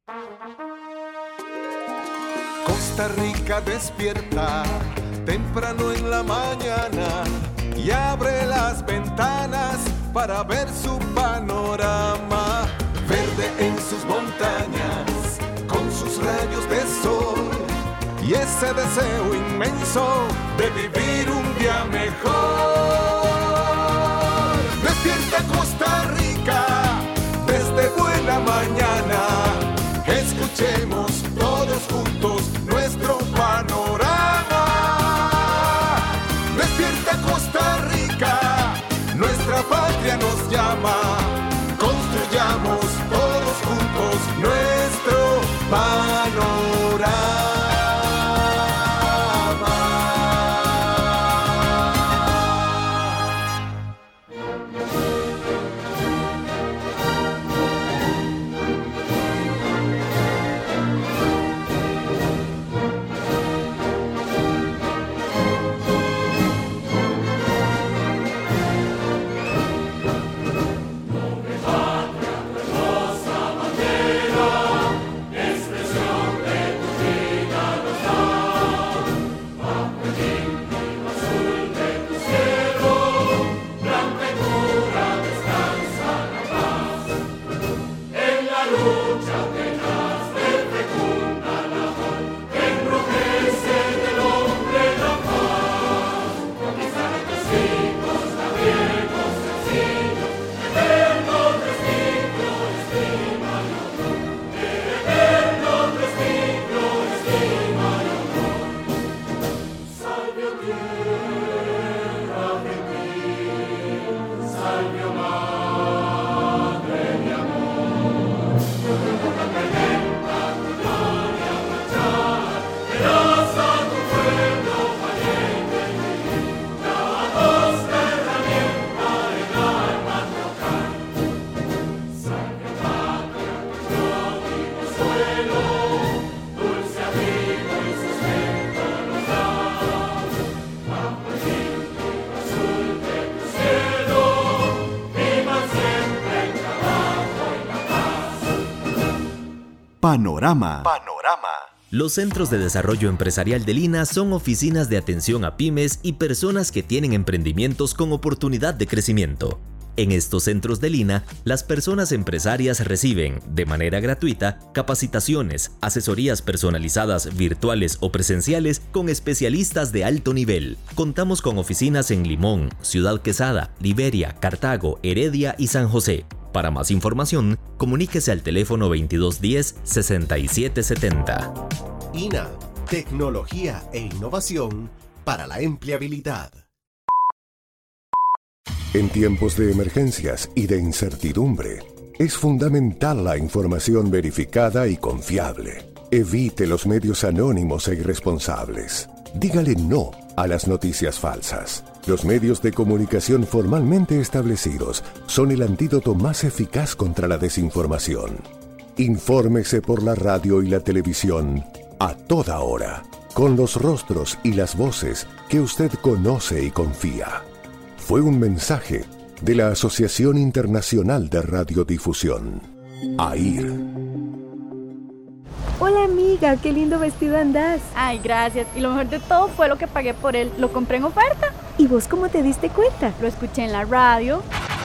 Costa Rica despierta temprano en la mañana y abre las ventanas para ver su panorama. Verde en sus montañas, con sus rayos de sol y ese deseo inmenso de vivir un día mejor. Despierta Costa Rica desde buena mañana. Escuchemos todos juntos nuestro panorama. Despierta Costa Rica, nuestra patria nos llama. Construyamos todos juntos nuestro panorama. Panorama. Los Centros de Desarrollo Empresarial de Lina son oficinas de atención a pymes y personas que tienen emprendimientos con oportunidad de crecimiento. En estos centros de Lina, las personas empresarias reciben, de manera gratuita, capacitaciones, asesorías personalizadas virtuales o presenciales con especialistas de alto nivel. Contamos con oficinas en Limón, Ciudad Quesada, Liberia, Cartago, Heredia y San José. Para más información, comuníquese al teléfono 2210-6770. INA, tecnología e innovación para la empleabilidad. En tiempos de emergencias y de incertidumbre, es fundamental la información verificada y confiable. Evite los medios anónimos e irresponsables. Dígale no a las noticias falsas. Los medios de comunicación formalmente establecidos son el antídoto más eficaz contra la desinformación. Infórmese por la radio y la televisión a toda hora, con los rostros y las voces que usted conoce y confía. Fue un mensaje de la Asociación Internacional de Radiodifusión, AIR. Hola amiga, qué lindo vestido andás. Ay, gracias. Y lo mejor de todo fue lo que pagué por él. Lo compré en oferta. ¿Y vos cómo te diste cuenta? Lo escuché en la radio.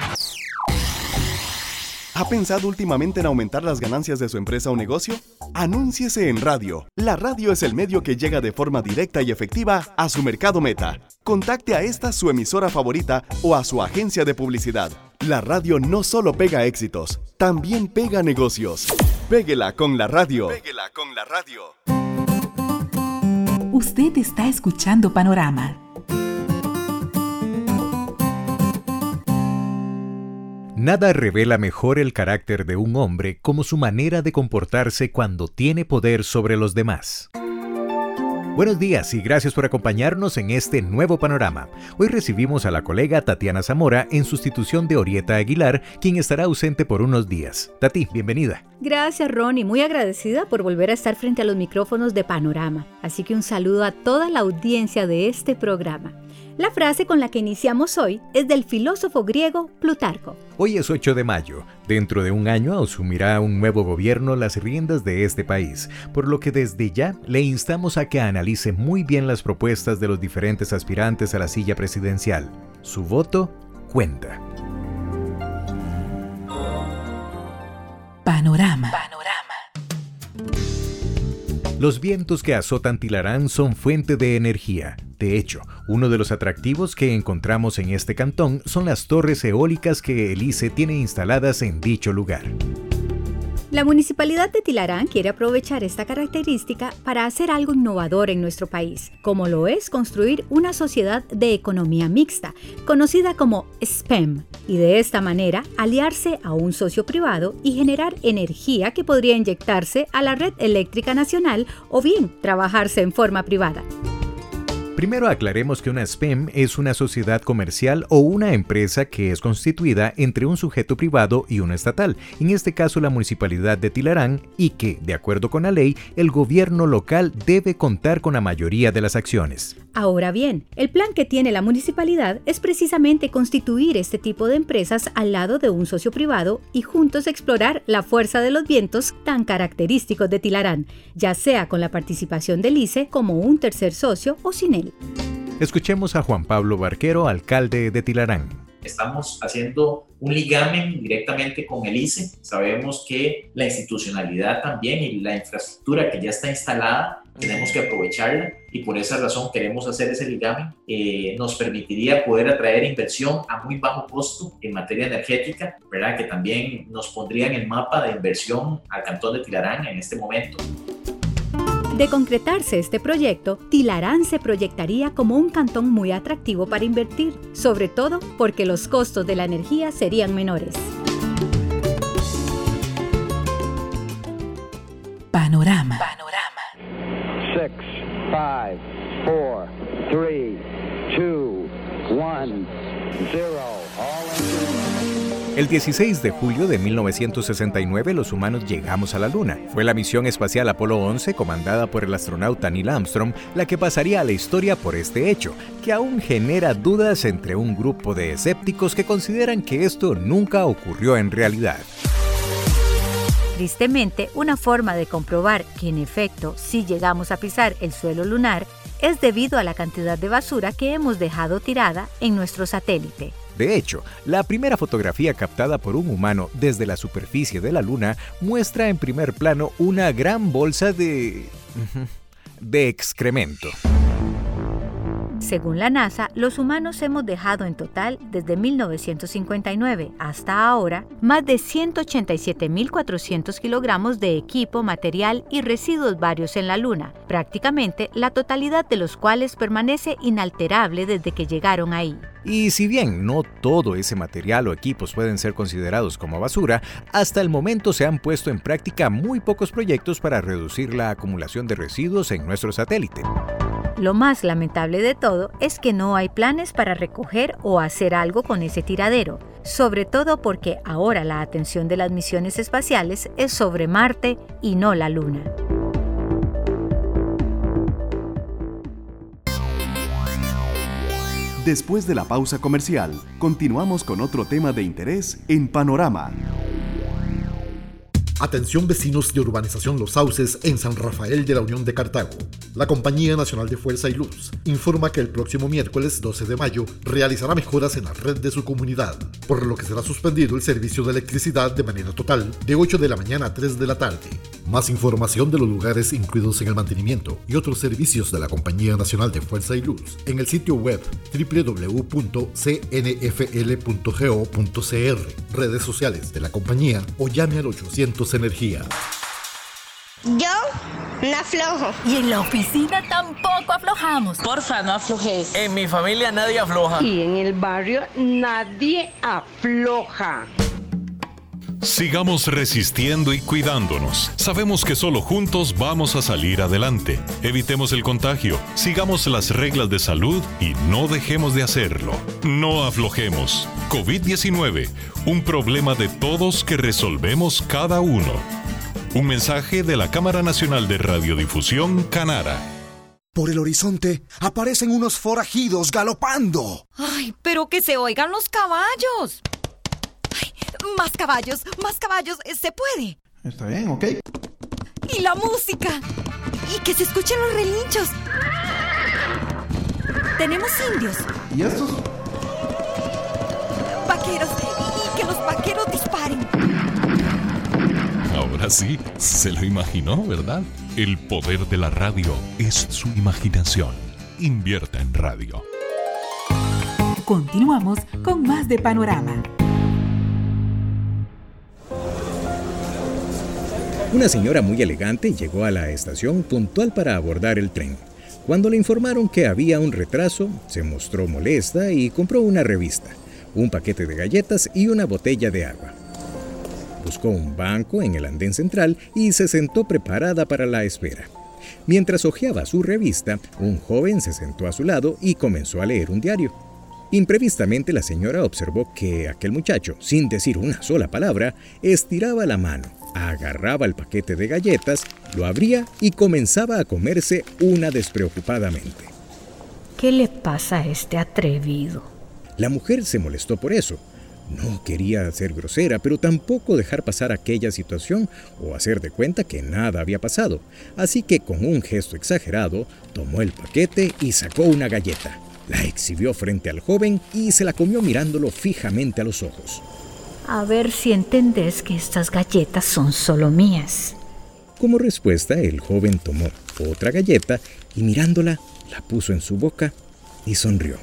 ¿Ha pensado últimamente en aumentar las ganancias de su empresa o negocio? Anúnciese en radio. La radio es el medio que llega de forma directa y efectiva a su mercado meta. Contacte a esta su emisora favorita o a su agencia de publicidad. La radio no solo pega éxitos, también pega negocios. Péguela con la radio. Péguela con la radio. Usted está escuchando Panorama. Nada revela mejor el carácter de un hombre como su manera de comportarse cuando tiene poder sobre los demás. Buenos días y gracias por acompañarnos en este nuevo panorama. Hoy recibimos a la colega Tatiana Zamora en sustitución de Orieta Aguilar, quien estará ausente por unos días. Tati, bienvenida. Gracias, Ronnie. Muy agradecida por volver a estar frente a los micrófonos de Panorama. Así que un saludo a toda la audiencia de este programa. La frase con la que iniciamos hoy es del filósofo griego Plutarco. Hoy es 8 de mayo. Dentro de un año asumirá un nuevo gobierno las riendas de este país, por lo que desde ya le instamos a que analice muy bien las propuestas de los diferentes aspirantes a la silla presidencial. Su voto cuenta. Panorama. Los vientos que azotan Tilarán son fuente de energía. De hecho, uno de los atractivos que encontramos en este cantón son las torres eólicas que el ICE tiene instaladas en dicho lugar. La Municipalidad de Tilarán quiere aprovechar esta característica para hacer algo innovador en nuestro país, como lo es construir una sociedad de economía mixta, conocida como SPEM, y de esta manera aliarse a un socio privado y generar energía que podría inyectarse a la red eléctrica nacional o bien trabajarse en forma privada. Primero aclaremos que una SPEM es una sociedad comercial o una empresa que es constituida entre un sujeto privado y uno estatal, en este caso la Municipalidad de Tilarán, y que, de acuerdo con la ley, el gobierno local debe contar con la mayoría de las acciones. Ahora bien, el plan que tiene la municipalidad es precisamente constituir este tipo de empresas al lado de un socio privado y juntos explorar la fuerza de los vientos tan característicos de Tilarán, ya sea con la participación del ICE como un tercer socio o sin él. Escuchemos a Juan Pablo Barquero, alcalde de Tilarán. Estamos haciendo un ligamen directamente con el ICE. Sabemos que la institucionalidad también y la infraestructura que ya está instalada, tenemos que aprovecharla y por esa razón queremos hacer ese ligamen. Nos permitiría poder atraer inversión a muy bajo costo en materia energética, ¿verdad? Que también nos pondría en el mapa de inversión al cantón de Tilarán en este momento. De concretarse este proyecto, Tilarán se proyectaría como un cantón muy atractivo para invertir, sobre todo porque los costos de la energía serían menores. Panorama. 6, 5, 4, 3, 2, 1, 0. El 16 de julio de 1969 los humanos llegamos a la Luna. Fue la misión espacial Apolo 11, comandada por el astronauta Neil Armstrong, la que pasaría a la historia por este hecho, que aún genera dudas entre un grupo de escépticos que consideran que esto nunca ocurrió en realidad. Tristemente, una forma de comprobar que en efecto sí llegamos a pisar el suelo lunar es debido a la cantidad de basura que hemos dejado tirada en nuestro satélite. De hecho, la primera fotografía captada por un humano desde la superficie de la Luna muestra en primer plano una gran bolsa de excremento. Según la NASA, los humanos hemos dejado en total, desde 1959 hasta ahora, más de 187.400 kilogramos de equipo, material y residuos varios en la Luna, prácticamente la totalidad de los cuales permanece inalterable desde que llegaron ahí. Y si bien no todo ese material o equipos pueden ser considerados como basura, hasta el momento se han puesto en práctica muy pocos proyectos para reducir la acumulación de residuos en nuestro satélite. Lo más lamentable de todo es que no hay planes para recoger o hacer algo con ese tiradero, sobre todo porque ahora la atención de las misiones espaciales es sobre Marte y no la Luna. Después de la pausa comercial, continuamos con otro tema de interés en Panorama. Atención vecinos de Urbanización Los Sauces en San Rafael de la Unión de Cartago. La Compañía Nacional de Fuerza y Luz informa que el próximo miércoles 12 de mayo realizará mejoras en la red de su comunidad, por lo que será suspendido el servicio de electricidad de manera total de 8 de la mañana a 3 de la tarde. Más información de los lugares incluidos en el mantenimiento y otros servicios de la Compañía Nacional de Fuerza y Luz en el sitio web www.cnfl.go.cr, redes sociales de la compañía o llame al 800 Energía. Yo no aflojo. Y en la oficina tampoco aflojamos. Porfa, no aflojes. En mi familia nadie afloja. Y en el barrio nadie afloja. Sigamos resistiendo y cuidándonos. Sabemos que solo juntos vamos a salir adelante. Evitemos el contagio, sigamos las reglas de salud y no dejemos de hacerlo. No aflojemos. COVID-19, un problema de todos que resolvemos cada uno. Un mensaje de la Cámara Nacional de Radiodifusión, Canara. Por el horizonte aparecen unos forajidos galopando. ¡Ay, pero que se oigan los caballos! ¡Ay, más caballos! ¡Se puede! Está bien, ok. ¡Y la música! ¡Y que se escuchen los relinchos! ¡Tenemos indios! ¿Y estos? ¡Vaqueros! ¡Y que los vaqueros disparen! Ahora sí, se lo imaginó, ¿verdad? El poder de la radio es su imaginación. Invierta en radio. Continuamos con más de Panorama. Una señora muy elegante llegó a la estación puntual para abordar el tren. Cuando le informaron que había un retraso, se mostró molesta y compró una revista, un paquete de galletas y una botella de agua. Buscó un banco en el andén central y se sentó preparada para la espera. Mientras hojeaba su revista, un joven se sentó a su lado y comenzó a leer un diario. Imprevistamente la señora observó que aquel muchacho, sin decir una sola palabra, estiraba la mano, agarraba el paquete de galletas, lo abría y comenzaba a comerse una despreocupadamente. ¿Qué le pasa a este atrevido? La mujer se molestó por eso. No quería ser grosera, pero tampoco dejar pasar aquella situación o hacer de cuenta que nada había pasado. Así que con un gesto exagerado, tomó el paquete y sacó una galleta. La exhibió frente al joven y se la comió mirándolo fijamente a los ojos. A ver si entendés que estas galletas son solo mías. Como respuesta, el joven tomó otra galleta y mirándola, la puso en su boca y sonrió.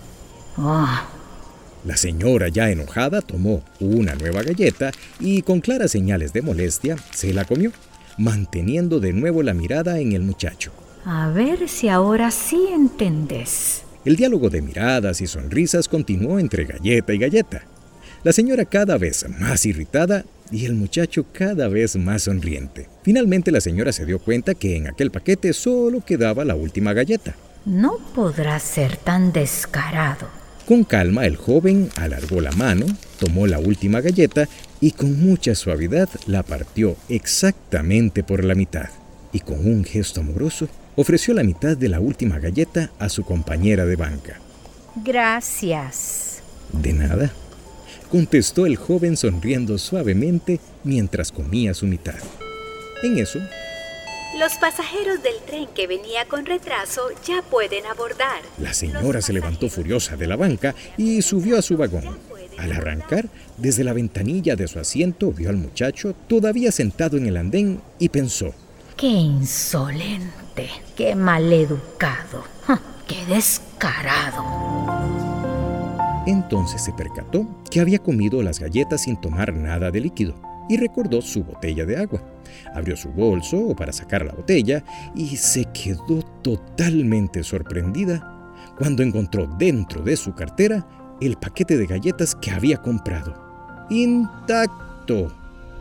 La señora, ya enojada, tomó una nueva galleta y con claras señales de molestia se la comió, manteniendo de nuevo la mirada en el muchacho. A ver si ahora sí entendés. El diálogo de miradas y sonrisas continuó entre galleta y galleta. La señora cada vez más irritada y el muchacho cada vez más sonriente. Finalmente la señora se dio cuenta que en aquel paquete solo quedaba la última galleta. No podrá ser tan descarado. Con calma el joven alargó la mano, tomó la última galleta y con mucha suavidad la partió exactamente por la mitad. Y con un gesto amoroso ofreció la mitad de la última galleta a su compañera de banca. Gracias. De nada, contestó el joven sonriendo suavemente mientras comía su mitad. En eso, los pasajeros del tren que venía con retraso ya pueden abordar. La señora se levantó furiosa de la banca y subió a su vagón. Al arrancar, desde la ventanilla de su asiento vio al muchacho todavía sentado en el andén y pensó: ¡Qué insolente! ¡Qué maleducado! ¡Qué descarado! Entonces se percató que había comido las galletas sin tomar nada de líquido y recordó su botella de agua. Abrió su bolso para sacar la botella y se quedó totalmente sorprendida cuando encontró dentro de su cartera el paquete de galletas que había comprado. ¡Intacto!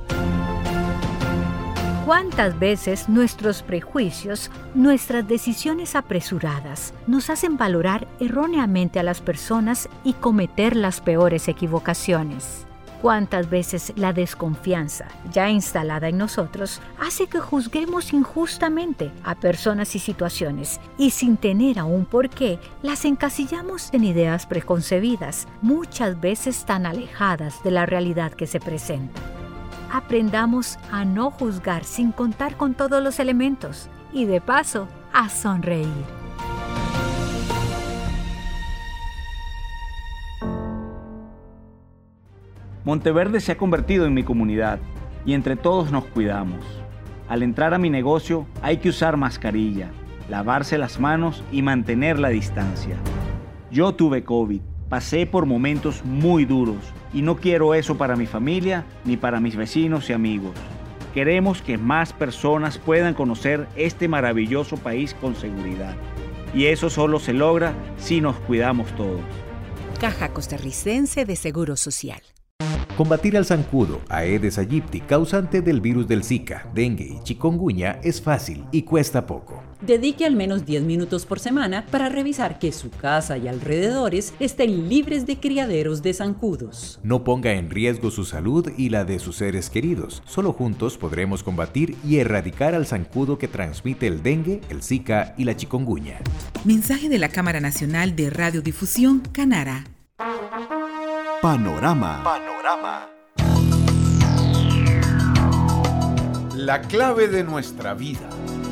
¿Cuántas veces nuestros prejuicios, nuestras decisiones apresuradas, nos hacen valorar erróneamente a las personas y cometer las peores equivocaciones? ¿Cuántas veces la desconfianza, ya instalada en nosotros, hace que juzguemos injustamente a personas y situaciones y sin tener aún por qué las encasillamos en ideas preconcebidas, muchas veces tan alejadas de la realidad que se presenta? Aprendamos a no juzgar sin contar con todos los elementos y de paso a sonreír. Monteverde se ha convertido en mi comunidad y entre todos nos cuidamos. Al entrar a mi negocio hay que usar mascarilla, lavarse las manos y mantener la distancia. Yo tuve COVID, pasé por momentos muy duros y no quiero eso para mi familia ni para mis vecinos y amigos. Queremos que más personas puedan conocer este maravilloso país con seguridad. Y eso solo se logra si nos cuidamos todos. Caja Costarricense de Seguro Social. Combatir al zancudo Aedes aegypti, causante del virus del Zika, dengue y chikungunya, es fácil y cuesta poco. Dedique al menos 10 minutos por semana para revisar que su casa y alrededores estén libres de criaderos de zancudos. No ponga en riesgo su salud y la de sus seres queridos. Solo juntos podremos combatir y erradicar al zancudo que transmite el dengue, el Zika y la chikungunya. Mensaje de la Cámara Nacional de Radiodifusión, Canara. Panorama. La clave de nuestra vida.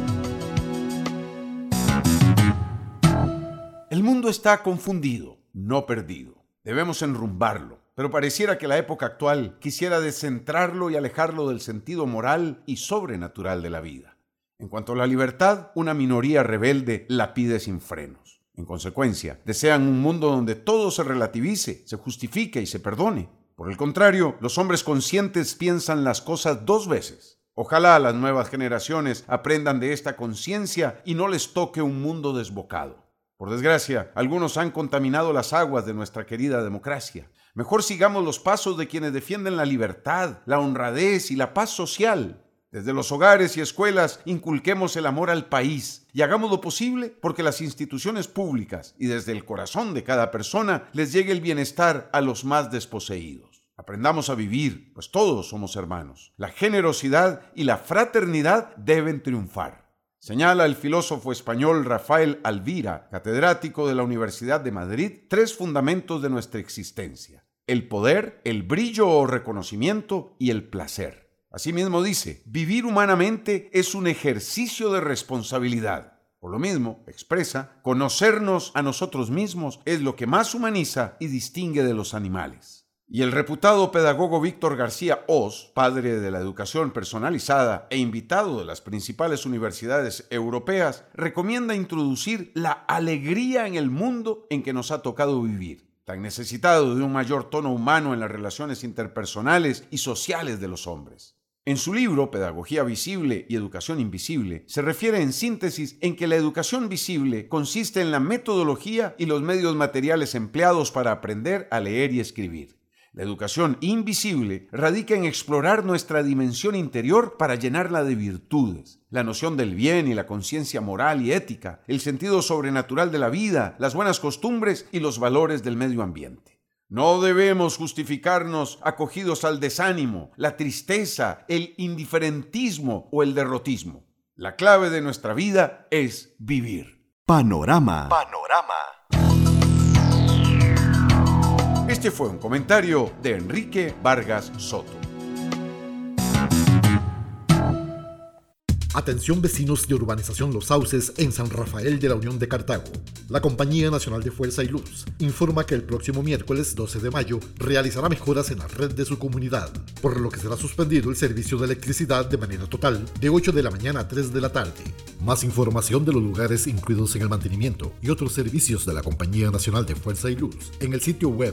El mundo está confundido, no perdido. Debemos enrumbarlo, pero pareciera que la época actual quisiera descentrarlo y alejarlo del sentido moral y sobrenatural de la vida. En cuanto a la libertad, una minoría rebelde la pide sin frenos. En consecuencia, desean un mundo donde todo se relativice, se justifique y se perdone. Por el contrario, los hombres conscientes piensan las cosas 2 veces. Ojalá las nuevas generaciones aprendan de esta conciencia y no les toque un mundo desbocado. Por desgracia, algunos han contaminado las aguas de nuestra querida democracia. Mejor sigamos los pasos de quienes defienden la libertad, la honradez y la paz social. Desde los hogares y escuelas inculquemos el amor al país y hagamos lo posible porque las instituciones públicas y desde el corazón de cada persona les llegue el bienestar a los más desposeídos. Aprendamos a vivir, pues todos somos hermanos. La generosidad y la fraternidad deben triunfar. Señala el filósofo español Rafael Alvira, catedrático de la Universidad de Madrid, 3 fundamentos de nuestra existencia: el poder, el brillo o reconocimiento y el placer. Asimismo dice, vivir humanamente es un ejercicio de responsabilidad. Por lo mismo, expresa, conocernos a nosotros mismos es lo que más humaniza y distingue de los animales. Y el reputado pedagogo Víctor García Oz, padre de la educación personalizada e invitado de las principales universidades europeas, recomienda introducir la alegría en el mundo en que nos ha tocado vivir, tan necesitado de un mayor tono humano en las relaciones interpersonales y sociales de los hombres. En su libro, Pedagogía Visible y Educación Invisible, se refiere en síntesis en que la educación visible consiste en la metodología y los medios materiales empleados para aprender a leer y escribir. La educación invisible radica en explorar nuestra dimensión interior para llenarla de virtudes, la noción del bien y la conciencia moral y ética, el sentido sobrenatural de la vida, las buenas costumbres y los valores del medio ambiente. No debemos justificarnos acogidos al desánimo, la tristeza, el indiferentismo o el derrotismo. La clave de nuestra vida es vivir. Panorama. Este fue un comentario de Enrique Vargas Soto. Atención vecinos de Urbanización Los Sauces en San Rafael de la Unión de Cartago. La Compañía Nacional de Fuerza y Luz informa que el próximo miércoles 12 de mayo realizará mejoras en la red de su comunidad, por lo que será suspendido el servicio de electricidad de manera total de 8 de la mañana a 3 de la tarde. Más información de los lugares incluidos en el mantenimiento y otros servicios de la Compañía Nacional de Fuerza y Luz en el sitio web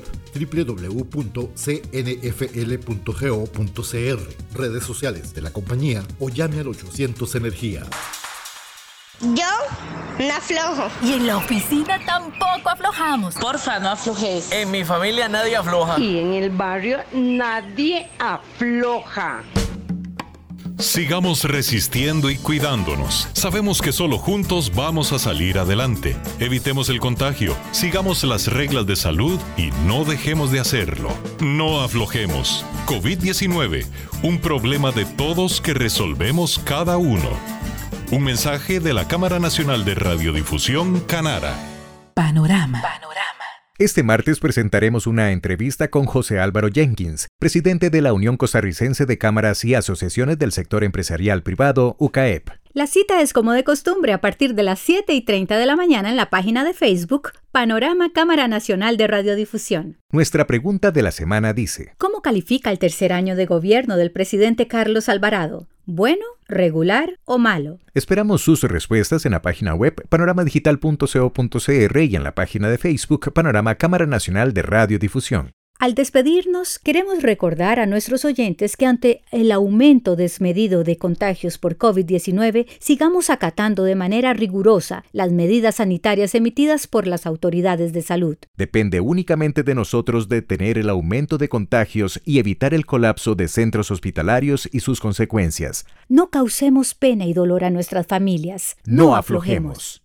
www.cnfl.go.cr, redes sociales de la compañía o llame al 800 Energía. Yo no aflojo. Y en la oficina tampoco aflojamos. Porfa, no aflojes. En mi familia nadie afloja. Y en el barrio nadie afloja. Sigamos resistiendo y cuidándonos. Sabemos que solo juntos vamos a salir adelante. Evitemos el contagio, sigamos las reglas de salud y no dejemos de hacerlo. No aflojemos. COVID-19, un problema de todos que resolvemos cada uno. Un mensaje de la Cámara Nacional de Radiodifusión, Canara. Panorama. Este martes presentaremos una entrevista con José Álvaro Jenkins, presidente de la Unión Costarricense de Cámaras y Asociaciones del Sector Empresarial Privado, UCAEP. La cita es como de costumbre a partir de las 7:30 de la mañana en la página de Facebook Panorama Cámara Nacional de Radiodifusión. Nuestra pregunta de la semana dice: ¿cómo califica el tercer año de gobierno del presidente Carlos Alvarado? ¿Bueno, regular o malo? Esperamos sus respuestas en la página web panoramadigital.co.cr y en la página de Facebook Panorama Cámara Nacional de Radiodifusión. Al despedirnos, queremos recordar a nuestros oyentes que ante el aumento desmedido de contagios por COVID-19, sigamos acatando de manera rigurosa las medidas sanitarias emitidas por las autoridades de salud. Depende únicamente de nosotros detener el aumento de contagios y evitar el colapso de centros hospitalarios y sus consecuencias. No causemos pena y dolor a nuestras familias. No aflojemos.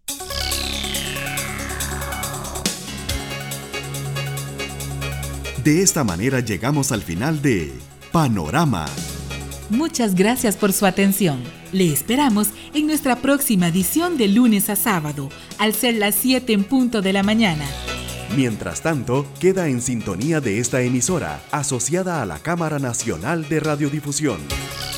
De esta manera llegamos al final de Panorama. Muchas gracias por su atención. Le esperamos en nuestra próxima edición de lunes a sábado, al ser las 7 en punto de la mañana. Mientras tanto, queda en sintonía de esta emisora, asociada a la Cámara Nacional de Radiodifusión.